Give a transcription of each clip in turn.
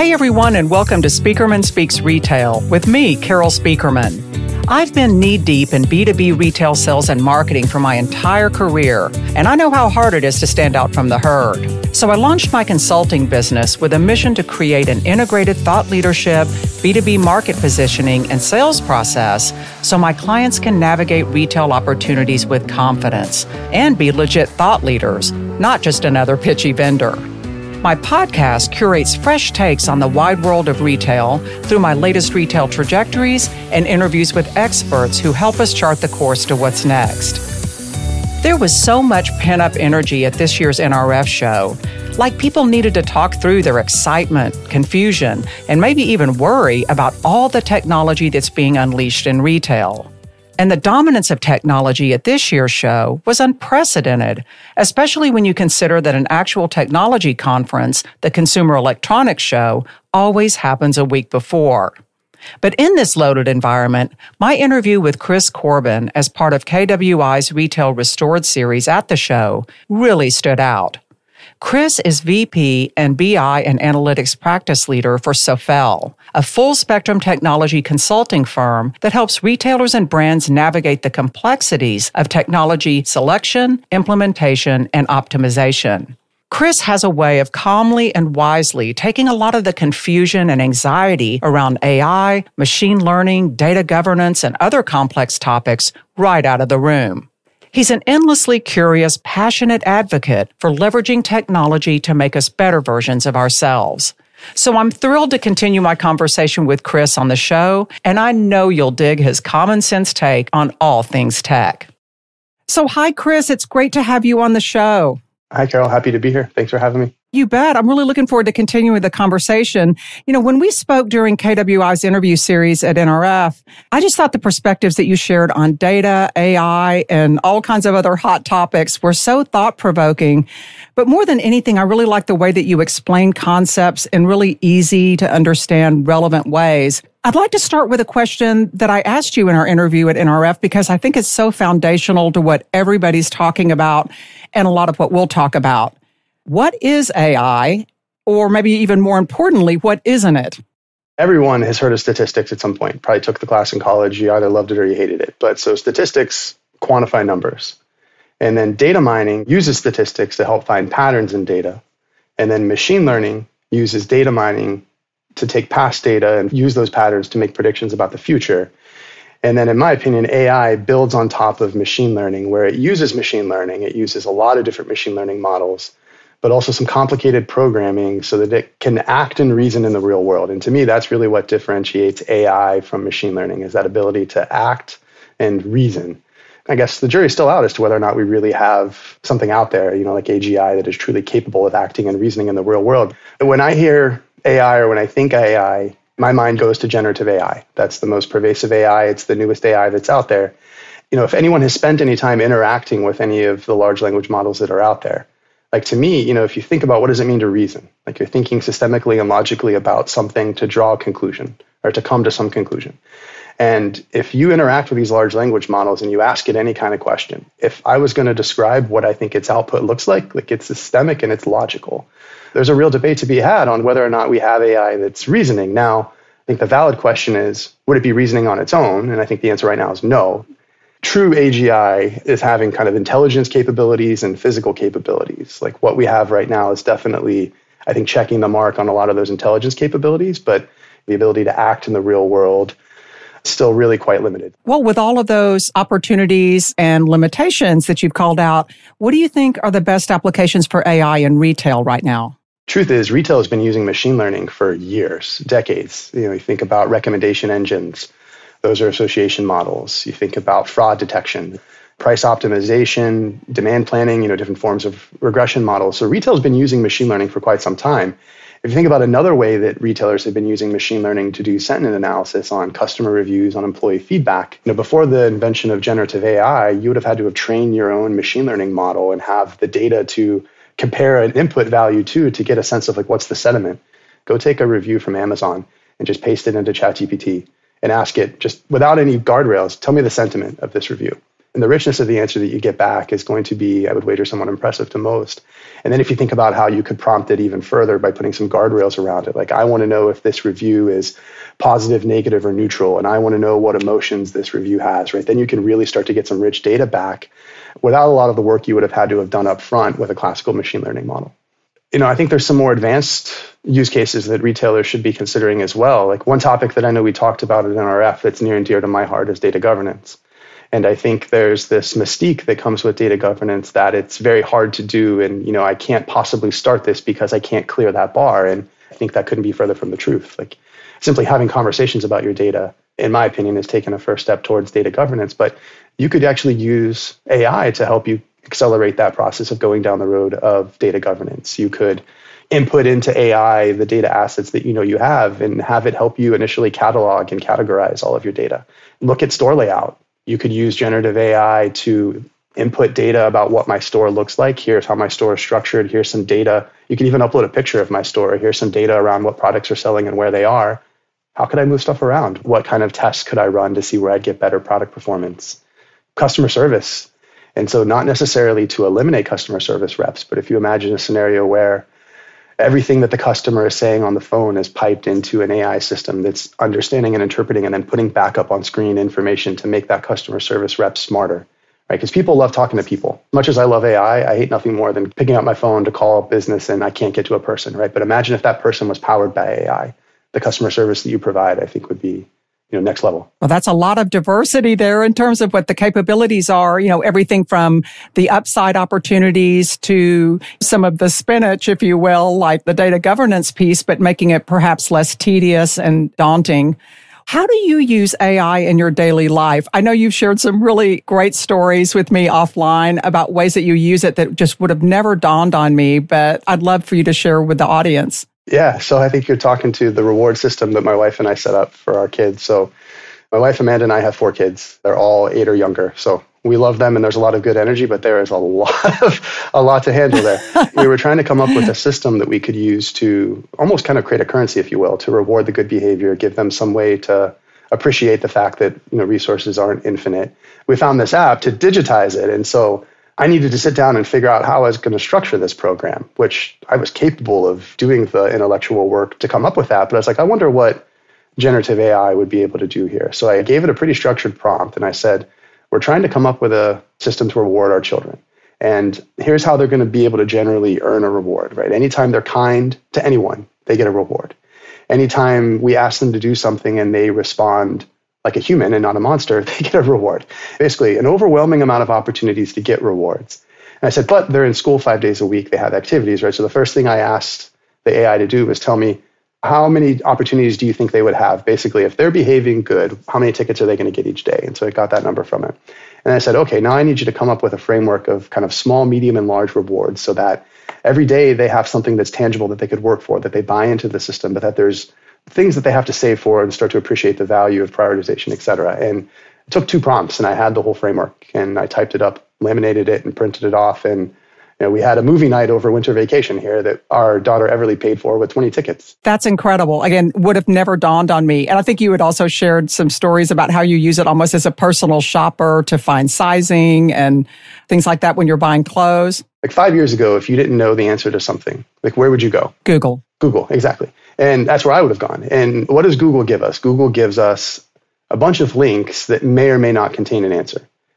Hey everyone, and welcome to Speakerman Speaks Retail with me, Carol Speakerman. I've been knee-deep in B2B retail sales and marketing for my entire career, and I know how hard it is to stand out from the herd. So I launched my consulting business with a mission to create an integrated thought leadership, B2B market positioning, and sales process so my clients can navigate retail opportunities with confidence and be legit thought leaders, not just another pitchy vendor. My podcast curates fresh takes on the wide world of retail through my latest retail trajectories and interviews with experts who help us chart the course to what's next. There was so much pent-up energy at this year's NRF show, like people needed to talk through their excitement, confusion, and maybe even worry about all the technology that's being unleashed in retail. And the dominance of technology at this year's show was unprecedented, especially when you consider that an actual technology conference, the Consumer Electronics Show, always happens a week before. But in this loaded environment, my interview with Chris Corbin as part of KWI's Retail Restored series at the show really stood out. Chris is VP and BI and Analytics Practice Leader for Sophel, a full-spectrum technology consulting firm that helps retailers and brands navigate the complexities of technology selection, implementation, and optimization. Chris has a way of calmly and wisely taking a lot of the confusion and anxiety around AI, machine learning, data governance, and other complex topics right out of the room. He's an endlessly curious, passionate advocate for leveraging technology to make us better versions of ourselves. So I'm thrilled to continue my conversation with Chris on the show, and I know you'll dig his common sense take on all things tech. So hi, Chris. It's great to have you on the show. Hi, Carol. Happy to be here. Thanks for having me. You bet. I'm really looking forward to continuing the conversation. You know, when we spoke during KWI's interview series at NRF, I just thought the perspectives that you shared on data, AI, and all kinds of other hot topics were so thought-provoking. But more than anything, I really liked the way that you explained concepts in really easy to understand, relevant ways. I'd like to start with a question that I asked you in our interview at NRF because I think it's so foundational to what everybody's talking about and a lot of what we'll talk about. What is AI? Or maybe even more importantly, what isn't it? Everyone has heard of statistics at some point. Probably took the class in college. You either loved it or you hated it. But so statistics quantify numbers. And then data mining uses statistics to help find patterns in data. And then machine learning uses data mining to take past data and use those patterns to make predictions about the future. And then in my opinion, AI builds on top of machine learning, where it uses machine learning. It uses a lot of different machine learning models, but also some complicated programming so that it can act and reason in the real world. And to me, that's really what differentiates AI from machine learning, is that ability to act and reason. I guess the jury's still out as to whether or not we really have something out there, like AGI, that is truly capable of acting and reasoning in the real world. And when I hear AI or when I think AI, my mind goes to generative AI. That's the most pervasive AI. It's the newest AI that's out there. If anyone has spent any time interacting with any of the large language models that are out there, like to me, if you think about what does it mean to reason, like you're thinking systemically and logically about something to draw a conclusion or to come to some conclusion. And if you interact with these large language models and you ask it any kind of question, if I was going to describe what I think its output looks like it's systemic and it's logical. There's a real debate to be had on whether or not we have AI that's reasoning. Now, I think the valid question is, would it be reasoning on its own? And I think the answer right now is no. True AGI is having kind of intelligence capabilities and physical capabilities. Like what we have right now is definitely, I think, checking the mark on a lot of those intelligence capabilities, but the ability to act in the real world is still really quite limited. Well, with all of those opportunities and limitations that you've called out, what do you think are the best applications for AI in retail right now? Truth is, retail has been using machine learning for years, decades. You think about recommendation engines. Those are association models. You think about fraud detection, price optimization, demand planning, different forms of regression models. So retail has been using machine learning for quite some time. If you think about another way that retailers have been using machine learning to do sentiment analysis on customer reviews, on employee feedback, before the invention of generative AI, you would have had to have trained your own machine learning model and have the data to compare an input value to get a sense of what's the sentiment. Go take a review from Amazon and just paste it into ChatGPT and ask it, just without any guardrails, tell me the sentiment of this review. And the richness of the answer that you get back is going to be, I would wager, somewhat impressive to most. And then if you think about how you could prompt it even further by putting some guardrails around it, like I want to know if this review is positive, negative, or neutral, and I want to know what emotions this review has, right? Then you can really start to get some rich data back without a lot of the work you would have had to have done up front with a classical machine learning model. I think there's some more advanced use cases that retailers should be considering as well. Like one topic that I know we talked about at NRF that's near and dear to my heart is data governance. And I think there's this mystique that comes with data governance that it's very hard to do. And, I can't possibly start this because I can't clear that bar. And I think that couldn't be further from the truth. Like simply having conversations about your data, in my opinion, is taking a first step towards data governance. But you could actually use AI to help you accelerate that process of going down the road of data governance. You could input into AI the data assets that you have and have it help you initially catalog and categorize all of your data. Look at store layout. You could use generative AI to input data about what my store looks like. Here's how my store is structured. Here's some data. You can even upload a picture of my store. Here's some data around what products are selling and where they are. How could I move stuff around? What kind of tests could I run to see where I'd get better product performance? Customer service. And so not necessarily to eliminate customer service reps, but if you imagine a scenario where everything that the customer is saying on the phone is piped into an AI system that's understanding and interpreting and then putting back up on screen information to make that customer service rep smarter, right? Because people love talking to people. Much as I love AI, I hate nothing more than picking up my phone to call a business and I can't get to a person, right? But imagine if that person was powered by AI. The customer service that you provide, I think, would be next level. Well, that's a lot of diversity there in terms of what the capabilities are, everything from the upside opportunities to some of the spinach, if you will, like the data governance piece, but making it perhaps less tedious and daunting. How do you use AI in your daily life? I know you've shared some really great stories with me offline about ways that you use it that just would have never dawned on me, but I'd love for you to share with the audience. Yeah, so I think you're talking to the reward system that my wife and I set up for our kids. So my wife, Amanda, and I have 4 kids. They're all 8 or younger. So we love them and there's a lot of good energy, but there is a lot to handle there. We were trying to come up with a system that we could use to almost kind of create a currency, if you will, to reward the good behavior, give them some way to appreciate the fact that resources aren't infinite. We found this app to digitize it. And so I needed to sit down and figure out how I was going to structure this program, which I was capable of doing the intellectual work to come up with that. But I was like, I wonder what generative AI would be able to do here. So I gave it a pretty structured prompt and I said, we're trying to come up with a system to reward our children. And here's how they're going to be able to generally earn a reward, right? Anytime they're kind to anyone, they get a reward. Anytime we ask them to do something and they respond like a human and not a monster, they get a reward. Basically, an overwhelming amount of opportunities to get rewards. And I said, but they're in school 5 days a week. They have activities, right? So the first thing I asked the AI to do was tell me, how many opportunities do you think they would have? Basically, if they're behaving good, how many tickets are they going to get each day? And so it got that number from it. And I said, okay, now I need you to come up with a framework of kind of small, medium, and large rewards so that every day they have something that's tangible that they could work for, that they buy into the system, but that there's things that they have to save for and start to appreciate the value of prioritization, et cetera. And it took 2 prompts and I had the whole framework and I typed it up, laminated it and printed it off. And we had a movie night over winter vacation here that our daughter Everly paid for with 20 tickets. That's incredible. Again, would have never dawned on me. And I think you had also shared some stories about how you use it almost as a personal shopper to find sizing and things like that when you're buying clothes. Like 5 years ago, if you didn't know the answer to something, like where would you go? Google, exactly. And that's where I would have gone. And what does Google give us? Google gives us a bunch of links that may or may not contain an answer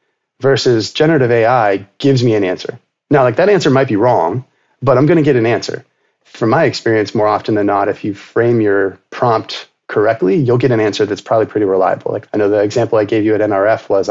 versus generative AI gives me an answer. Now, like that answer might be wrong, but I'm going to get an answer. From my experience, more often than not, if you frame your prompt correctly, you'll get an answer that's probably pretty reliable. Like I know the example I gave you at NRF was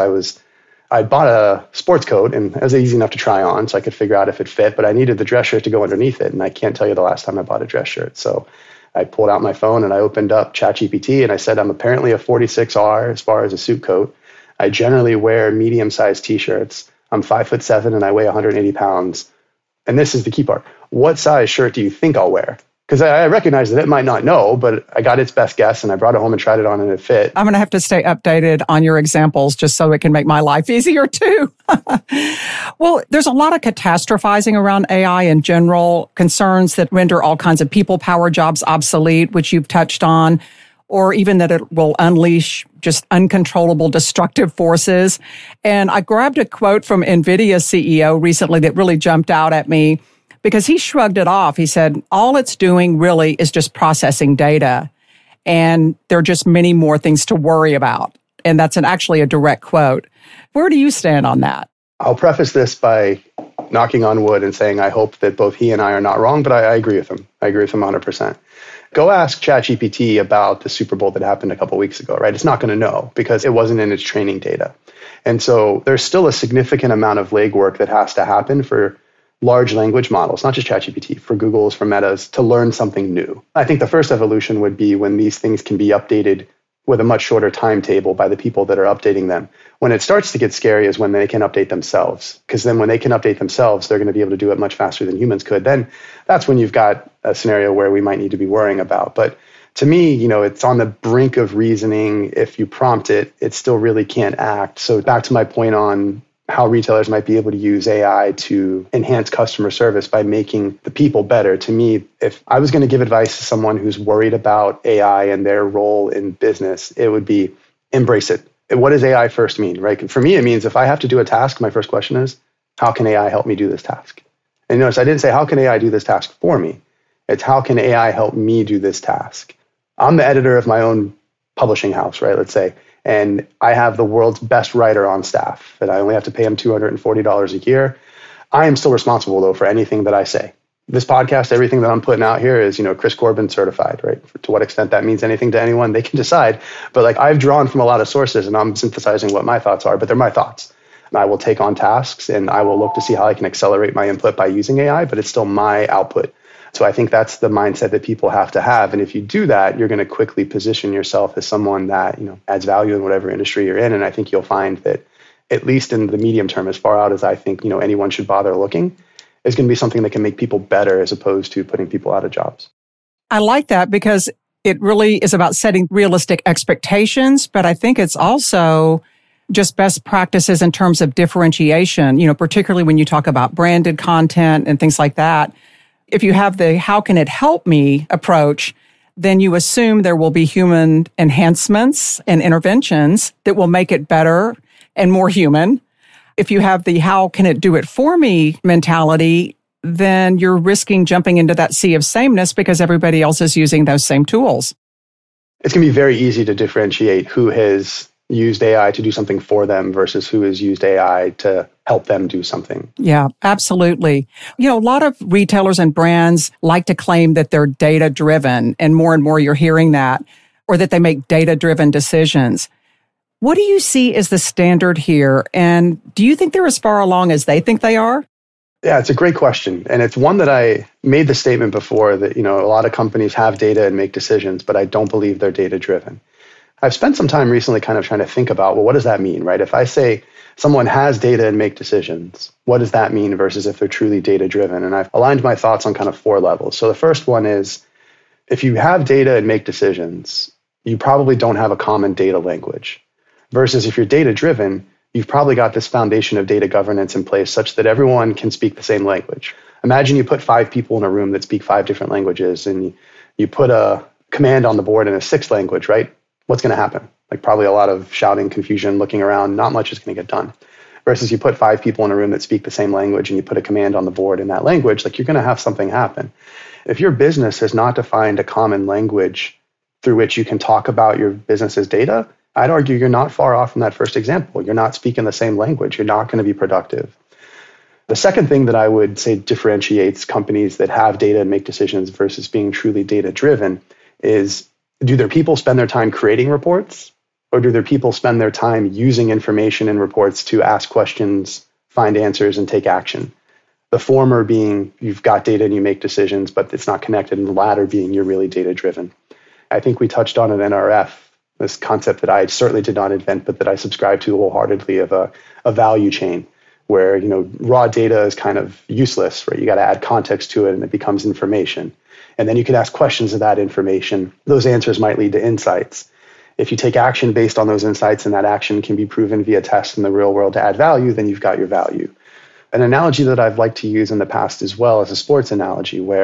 I bought a sports coat and it was easy enough to try on so I could figure out if it fit, but I needed the dress shirt to go underneath it. And I can't tell you the last time I bought a dress shirt. So I pulled out my phone and I opened up ChatGPT and I said, I'm apparently a 46R as far as a suit coat. I generally wear medium-sized t-shirts. I'm 5'7" and I weigh 180 pounds. And this is the key part. What size shirt do you think I'll wear? Because I recognize that it might not know, but I got its best guess and I brought it home and tried it on and it fit. I'm going to have to stay updated on your examples just so it can make my life easier too. Well, there's a lot of catastrophizing around AI in general, concerns that render all kinds of people power jobs obsolete, which you've touched on. or even that it will unleash just uncontrollable destructive forces. And I grabbed a quote from NVIDIA CEO recently that really jumped out at me because he shrugged it off. He said, all it's doing really is just processing data. And there are just many more things to worry about. And that's actually a direct quote. Where do you stand on that? I'll preface this by knocking on wood and saying I hope that both he and I are not wrong, but I agree with him. I agree with him 100%. Go ask ChatGPT about the Super Bowl that happened a couple of weeks ago, right? It's not going to know because it wasn't in its training data. And so there's still a significant amount of legwork that has to happen for large language models, not just ChatGPT, for Google's, for Meta's, to learn something new. I think the first evolution would be when these things can be updated with a much shorter timetable by the people that are updating them. When it starts to get scary is when they can update themselves. Because then when they can update themselves, they're going to be able to do it much faster than humans could. Then that's when you've got a scenario where we might need to be worrying about. But to me, it's on the brink of reasoning. If you prompt it, it still really can't act. So back to my point on how retailers might be able to use AI to enhance customer service by making the people better. To me, if I was going to give advice to someone who's worried about AI and their role in business, it would be embrace it. What does AI first mean, right? For me, it means if I have to do a task, my first question is, how can AI help me do this task? And notice I didn't say, how can AI do this task for me? It's how can AI help me do this task? I'm the editor of my own publishing house, right? Let's say. And I have the world's best writer on staff, and I only have to pay him $240 a year. I am still responsible, though, for anything that I say. This podcast, everything that I'm putting out here is, Chris Corbin certified, right? To what extent that means anything to anyone, they can decide. But I've drawn from a lot of sources, and I'm synthesizing what my thoughts are, but they're my thoughts. And I will take on tasks, and I will look to see how I can accelerate my input by using AI, but it's still my output. So I think that's the mindset that people have to have. And if you do that, you're going to quickly position yourself as someone that, adds value in whatever industry you're in. And I think you'll find that, at least in the medium term, as far out as I think, anyone should bother looking, is going to be something that can make people better as opposed to putting people out of jobs. I like that because it really is about setting realistic expectations, but I think it's also just best practices in terms of differentiation, particularly when you talk about branded content and things like that. If you have the how can it help me approach, then you assume there will be human enhancements and interventions that will make it better and more human. If you have the how can it do it for me mentality, then you're risking jumping into that sea of sameness because everybody else is using those same tools. It's going to be very easy to differentiate who has used AI to do something for them versus who has used AI to help them do something. Yeah, absolutely. A lot of retailers and brands like to claim that they're data-driven, and more you're hearing that, or that they make data-driven decisions. What do you see as the standard here? And do you think they're as far along as they think they are? Yeah, it's a great question. And it's one that I made the statement before that, a lot of companies have data and make decisions, but I don't believe they're data-driven. I've spent some time recently kind of trying to think about, what does that mean, right? If I say someone has data and make decisions, what does that mean versus if they're truly data-driven? And I've aligned my thoughts on kind of 4 levels. So the first one is, if you have data and make decisions, you probably don't have a common data language. Versus if you're data-driven, you've probably got this foundation of data governance in place such that everyone can speak the same language. Imagine you put 5 people in a room that speak 5 different languages, and you put a command on the board in a 6th language, right? What's going to happen? Probably a lot of shouting, confusion, looking around, not much is going to get done. Versus you put 5 people in a room that speak the same language and you put a command on the board in that language, you're going to have something happen. If your business has not defined a common language through which you can talk about your business's data, I'd argue you're not far off from that first example. You're not speaking the same language. You're not going to be productive. The second thing that I would say differentiates companies that have data and make decisions versus being truly data-driven is, do their people spend their time creating reports, or do their people spend their time using information in reports to ask questions, find answers, and take action? The former being you've got data and you make decisions, but it's not connected, and the latter being you're really data-driven. I think we touched on an NRF, this concept that I certainly did not invent, but that I subscribe to wholeheartedly, of a value chain where raw data is kind of useless, right? You got to add context to it and it becomes information. And then you can ask questions of that information. Those answers might lead to insights. If you take action based on those insights and that action can be proven via tests in the real world to add value, then you've got your value. An analogy that I've liked to use in the past as well is a sports analogy where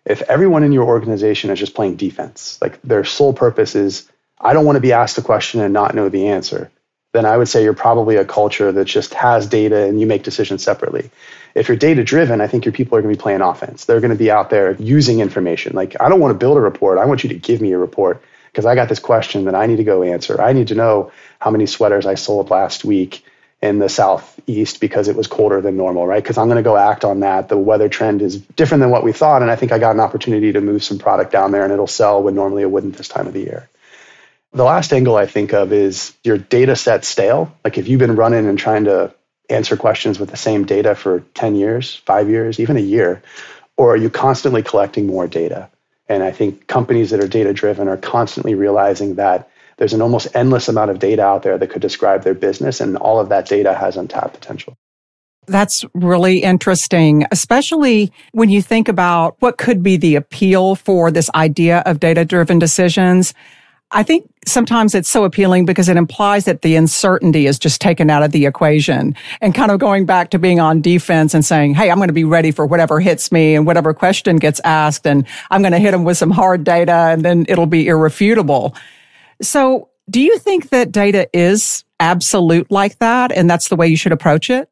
If everyone in your organization is just playing defense, like their sole purpose is, I don't want to be asked a question and not know the answer, then I would say you're probably a culture that just has data and you make decisions separately. If you're data driven, I think your people are going to be playing offense. They're going to be out there using information. Like, I don't want to build a report. I want you to give me a report because I got this question that I need to go answer. I need to know how many sweaters I sold last week in the Southeast because it was colder than normal, right? Because I'm going to go act on that. The weather trend is different than what we thought. And I think I got an opportunity to move some product down there and it'll sell when normally it wouldn't this time of the year. The last angle I think of is your data set stale. Like if you've been running and trying to answer questions with the same data for 10 years, 5 years, even a year, or are you constantly collecting more data? And I think companies that are data driven are constantly realizing that there's an almost endless amount of data out there that could describe their business, and all of that data has untapped potential. That's really interesting, especially when you think about what could be the appeal for this idea of data-driven decisions. I think sometimes it's so appealing because it implies that the uncertainty is just taken out of the equation and kind of going back to being on defense and saying, hey, I'm going to be ready for whatever hits me and whatever question gets asked, and I'm going to hit them with some hard data and then it'll be irrefutable. So do you think that data is absolute like that and that's the way you should approach it?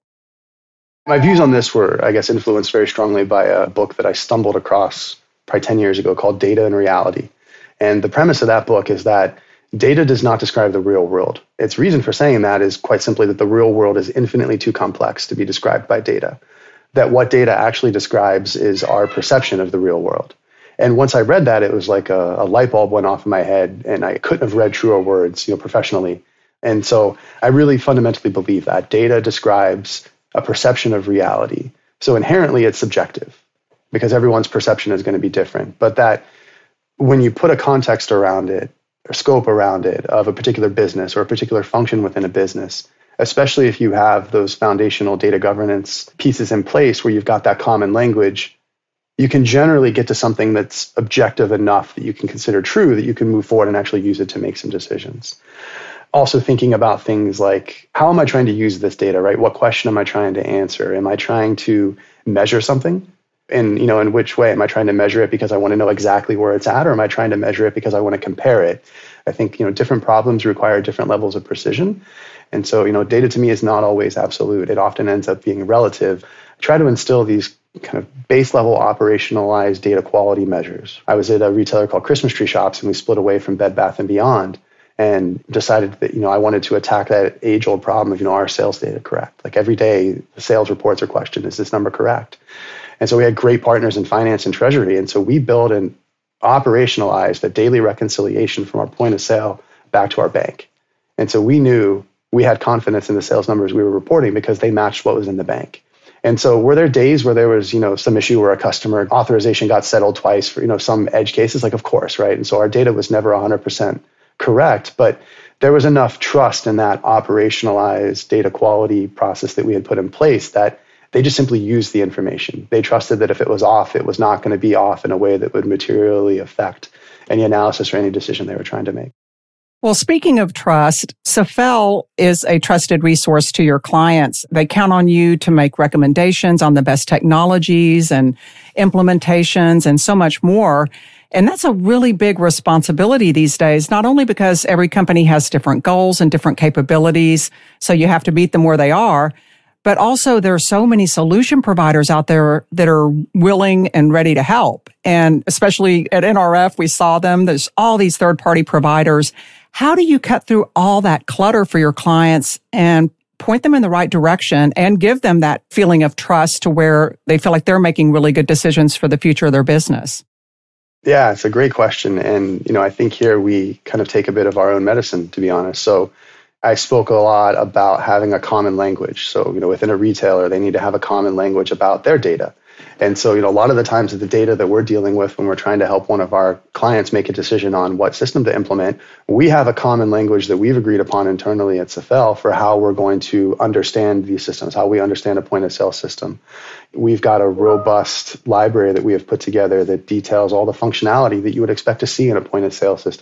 My views on this were, I guess, influenced very strongly by a book that I stumbled across probably 10 years ago called Data and Reality. And the premise of that book is that data does not describe the real world. Its reason for saying that is quite simply that the real world is infinitely too complex to be described by data. That what data actually describes is our perception of the real world. And once I read that, it was like a light bulb went off in my head, and I couldn't have read truer words, professionally. And so I really fundamentally believe that data describes a perception of reality. So inherently it's subjective because everyone's perception is going to be different. But that when you put a context around it or scope around it of a particular business or a particular function within a business, especially if you have those foundational data governance pieces in place where you've got that common language, you can generally get to something that's objective enough that you can consider true, that you can move forward and actually use it to make some decisions. Also thinking about things like, how am I trying to use this data, right? What question am I trying to answer? Am I trying to measure something? And, in which way? Am I trying to measure it because I want to know exactly where it's at, or am I trying to measure it because I want to compare it? I think, different problems require different levels of precision. And so, data to me is not always absolute. It often ends up being relative. I try to instill these kind of base level operationalized data quality measures. I was at a retailer called Christmas Tree Shops, and we split away from Bed Bath & Beyond and decided that, I wanted to attack that age-old problem of, are sales data correct? Like every day, the sales reports are questioned, is this number correct? And so we had great partners in finance and treasury. And so we built and operationalized a daily reconciliation from our point of sale back to our bank. And so we knew we had confidence in the sales numbers we were reporting because they matched what was in the bank. And so were there days where there was, some issue where a customer authorization got settled twice for, some edge cases? Like, of course, right? And so our data was never 100% correct, but there was enough trust in that operationalized data quality process that we had put in place that they just simply used the information. They trusted that if it was off, it was not going to be off in a way that would materially affect any analysis or any decision they were trying to make. Well, speaking of trust, Safel is a trusted resource to your clients. They count on you to make recommendations on the best technologies and implementations and so much more. And that's a really big responsibility these days, not only because every company has different goals and different capabilities, so you have to meet them where they are, but also there are so many solution providers out there that are willing and ready to help. And especially at NRF, we saw them. There's all these third-party providers. How do you cut through all that clutter for your clients and point them in the right direction and give them that feeling of trust to where they feel like they're making really good decisions for the future of their business? Yeah, it's a great question. And, I think here we kind of take a bit of our own medicine, to be honest. So I spoke a lot about having a common language. So, within a retailer, they need to have a common language about their data. And so, a lot of the times the data that we're dealing with when we're trying to help one of our clients make a decision on what system to implement, we have a common language that we've agreed upon internally at Safel for how we're going to understand these systems, how we understand a point of sale system. We've got a robust library that we have put together that details all the functionality that you would expect to see in a point of sale system.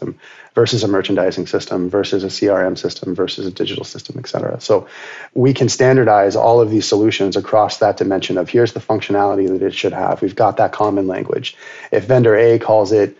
versus a merchandising system versus a CRM system versus a digital system, et cetera. So we can standardize all of these solutions across that dimension of here's the functionality that it should have. We've got that common language. If vendor A calls it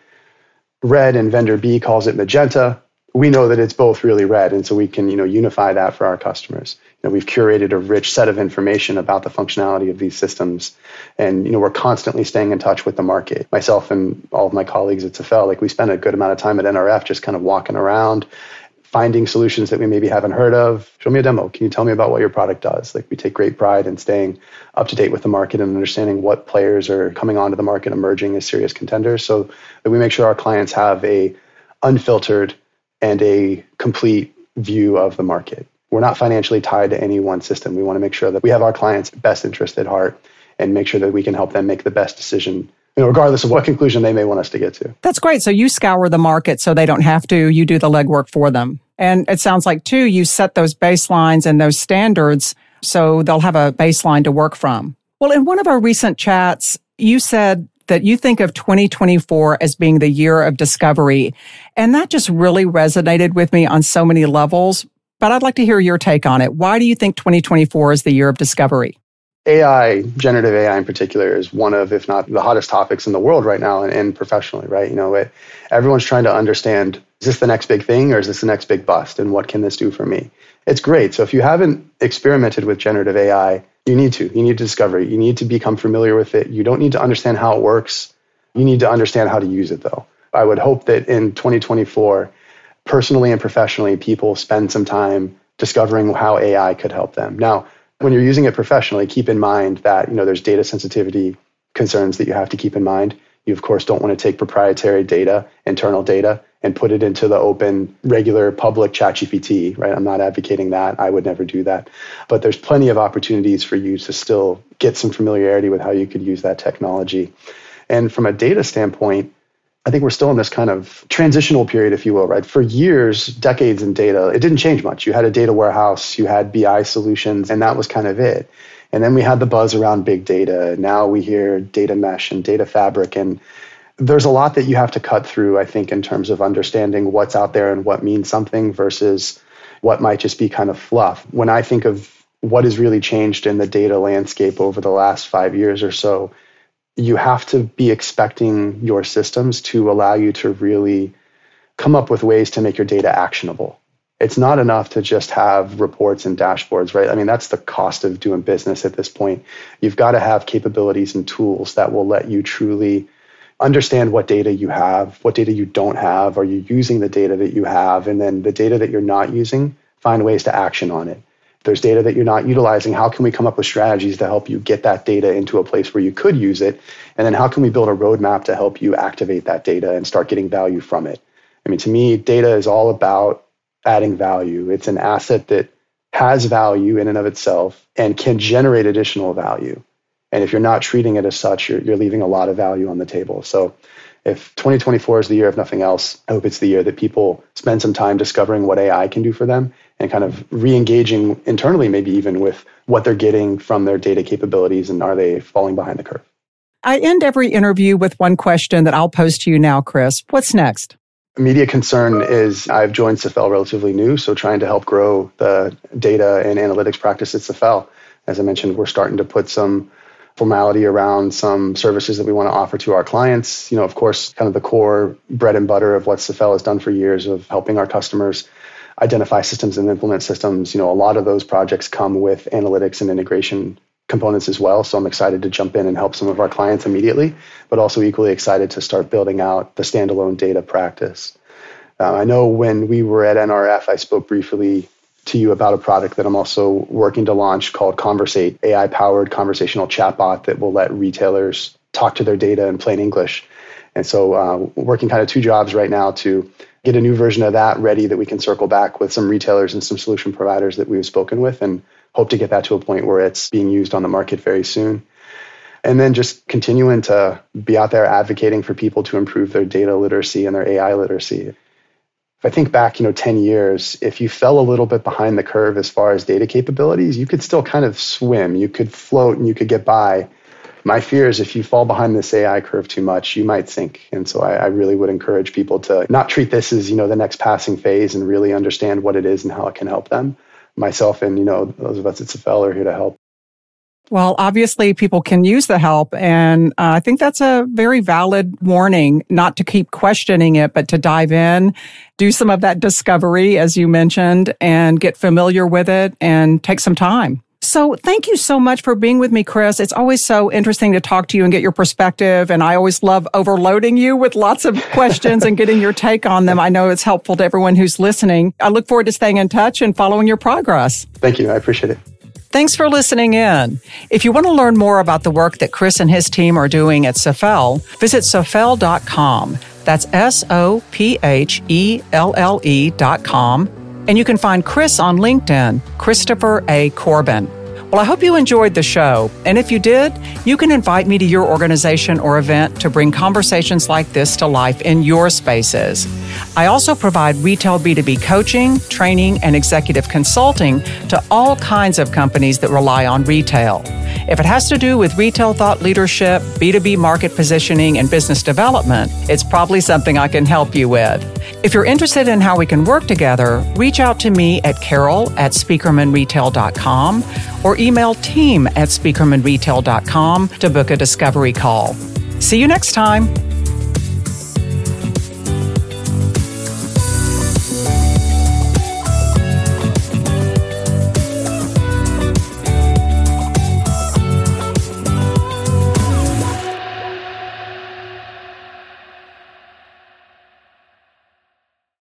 red and vendor B calls it magenta, we know that it's both really red. And so we can, unify that for our customers. We've curated a rich set of information about the functionality of these systems. And, we're constantly staying in touch with the market. Myself and all of my colleagues at Safel, we spend a good amount of time at NRF just kind of walking around, finding solutions that we maybe haven't heard of. Show me a demo. Can you tell me about what your product does? We take great pride in staying up to date with the market and understanding what players are coming onto the market, emerging as serious contenders, so that we make sure our clients have a unfiltered and a complete view of the market. We're not financially tied to any one system. We want to make sure that we have our clients' best interest at heart and make sure that we can help them make the best decision, regardless of what conclusion they may want us to get to. That's great. So you scour the market so they don't have to. You do the legwork for them. And it sounds like, too, you set those baselines and those standards so they'll have a baseline to work from. Well, in one of our recent chats, you said that you think of 2024 as being the year of discovery. And that just really resonated with me on so many levels. But I'd like to hear your take on it. Why do you think 2024 is the year of discovery? AI, generative AI in particular, is one of, if not the hottest topics in the world right now and professionally, right? Everyone's trying to understand, is this the next big thing or is this the next big bust? And what can this do for me? It's great. So if you haven't experimented with generative AI, you need to discover it. You need to become familiar with it. You don't need to understand how it works. You need to understand how to use it, though. I would hope that in 2024, personally and professionally, people spend some time discovering how AI could help them. Now, when you're using it professionally, keep in mind that, there's data sensitivity concerns that you have to keep in mind. You, of course, don't want to take proprietary data, internal data, and put it into the open, regular, public ChatGPT, right? I'm not advocating that. I would never do that. But there's plenty of opportunities for you to still get some familiarity with how you could use that technology. And from a data standpoint, I think we're still in this kind of transitional period, if you will, right? For years, decades in data, it didn't change much. You had a data warehouse, you had BI solutions, and that was kind of it. And then we had the buzz around big data. Now we hear data mesh and data fabric. And there's a lot that you have to cut through, I think, in terms of understanding what's out there and what means something versus what might just be kind of fluff. When I think of what has really changed in the data landscape over the last 5 years or so, you have to be expecting your systems to allow you to really come up with ways to make your data actionable. It's not enough to just have reports and dashboards, right? I mean, that's the cost of doing business at this point. You've got to have capabilities and tools that will let you truly understand what data you have, what data you don't have. Are you using the data that you have? And then the data that you're not using, find ways to action on it. If there's data that you're not utilizing, how can we come up with strategies to help you get that data into a place where you could use it? And then how can we build a roadmap to help you activate that data and start getting value from it? I mean, to me, data is all about adding value. It's an asset that has value in and of itself and can generate additional value. And if you're not treating it as such, you're leaving a lot of value on the table. So if 2024 is the year of nothing else, I hope it's the year that people spend some time discovering what AI can do for them and kind of re-engaging internally, maybe even with what they're getting from their data capabilities and are they falling behind the curve. I end every interview with one question that I'll pose to you now, Chris. What's next? Immediate concern is I've joined Safel relatively new, so trying to help grow the data and analytics practice at Safel. As I mentioned, we're starting to put some formality around some services that we want to offer to our clients. Of course, kind of the core bread and butter of what Safel has done for years of helping our customers identify systems and implement systems. A lot of those projects come with analytics and integration components as well. So I'm excited to jump in and help some of our clients immediately, but also equally excited to start building out the standalone data practice. I know when we were at NRF, I spoke briefly to you about a product that I'm also working to launch called Conversate, AI-powered conversational chatbot that will let retailers talk to their data in plain English. And so working kind of two jobs right now to get a new version of that ready that we can circle back with some retailers and some solution providers that we've spoken with and hope to get that to a point where it's being used on the market very soon. And then just continuing to be out there advocating for people to improve their data literacy and their AI literacy. If I think back, 10 years, if you fell a little bit behind the curve as far as data capabilities, you could still kind of swim, you could float and you could get by. My fear is if you fall behind this AI curve too much, you might sink. And so I really would encourage people to not treat this as, the next passing phase and really understand what it is and how it can help them. Myself and, those of us at Sophel are here to help. Well, obviously people can use the help. And I think that's a very valid warning, not to keep questioning it, but to dive in, do some of that discovery, as you mentioned, and get familiar with it and take some time. So thank you so much for being with me, Chris. It's always so interesting to talk to you and get your perspective. And I always love overloading you with lots of questions and getting your take on them. I know it's helpful to everyone who's listening. I look forward to staying in touch and following your progress. Thank you. I appreciate it. Thanks for listening in. If you want to learn more about the work that Chris and his team are doing at Sophel, visit sophel.com. That's SOPHELLE.com. And you can find Chris on LinkedIn, Christopher A. Corbin. Well, I hope you enjoyed the show. And if you did, you can invite me to your organization or event to bring conversations like this to life in your spaces. I also provide retail B2B coaching, training, and executive consulting to all kinds of companies that rely on retail. If it has to do with retail thought leadership, B2B market positioning, and business development, it's probably something I can help you with. If you're interested in how we can work together, reach out to me at carol@speakermanretail.com or email team@speakermanretail.com to book a discovery call. See you next time.